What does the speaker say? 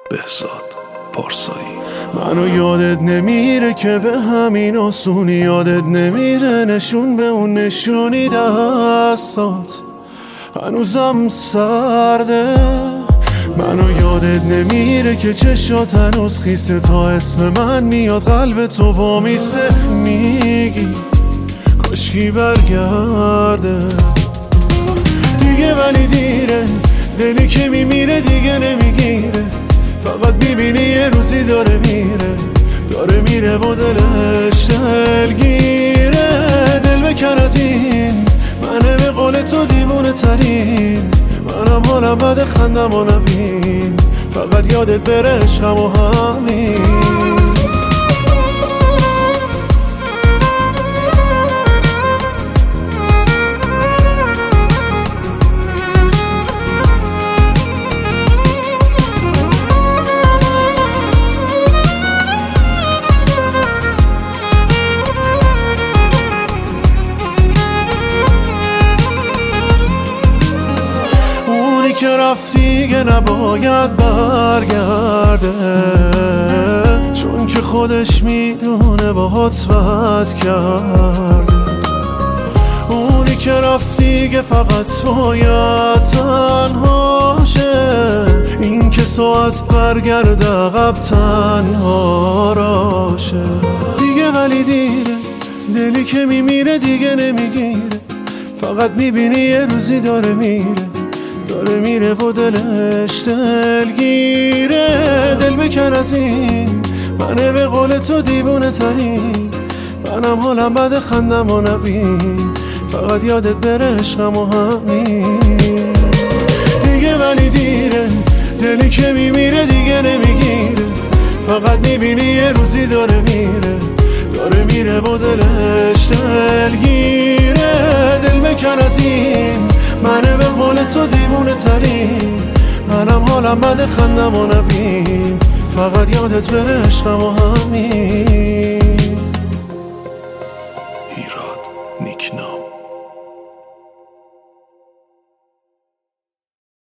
بهزاد پارسایی. منو یادت نمیره که به همین آسونی، یادت نمیره نشون به اون نشونی دستات هنوزم سرده. منو یادت نمیره که چشات هنوز خیسه، تا اسم من میاد قلب تو وامیسته. میگی کاشکی برگرده دیگه، ولی دیره. دلی که میمیره دیگه نمیگیره، فقط میبینی یه روزی داره میره و دلش دلگیره. دل بکن از این، منه به قول تو دیوونه ترین. منم حالم بده خندم و نبین، فقط یادت بره عشقم و همین. که رفتی دیگه نباید برگرده، چون که خودش میدونه باهات بد کرده. اونی که رفتی دیگه فقط باید تنها شه، این که ساعت برگرده عقب تنها راشه دیگه. ولی دیره، دلی که میمیره دیگه نمیگیره، فقط میبینی یه روزی داره میره و دلش دلگیره. دل بکن از این، منه به قول تو دیوونه ترین. منم حالم بده خندم و نبین، فقط یادت بره عشقم و همین دیگه. ولی دیره، دلی که میمیره دیگه نمیگیره، فقط میبینی یه روزی داره میره و دلش دلگیره. دل بکن از این، منه به قول تو دیوونه ترین. منم حالم بده خندم و نبین، فقط یادت بره عشقم و همین.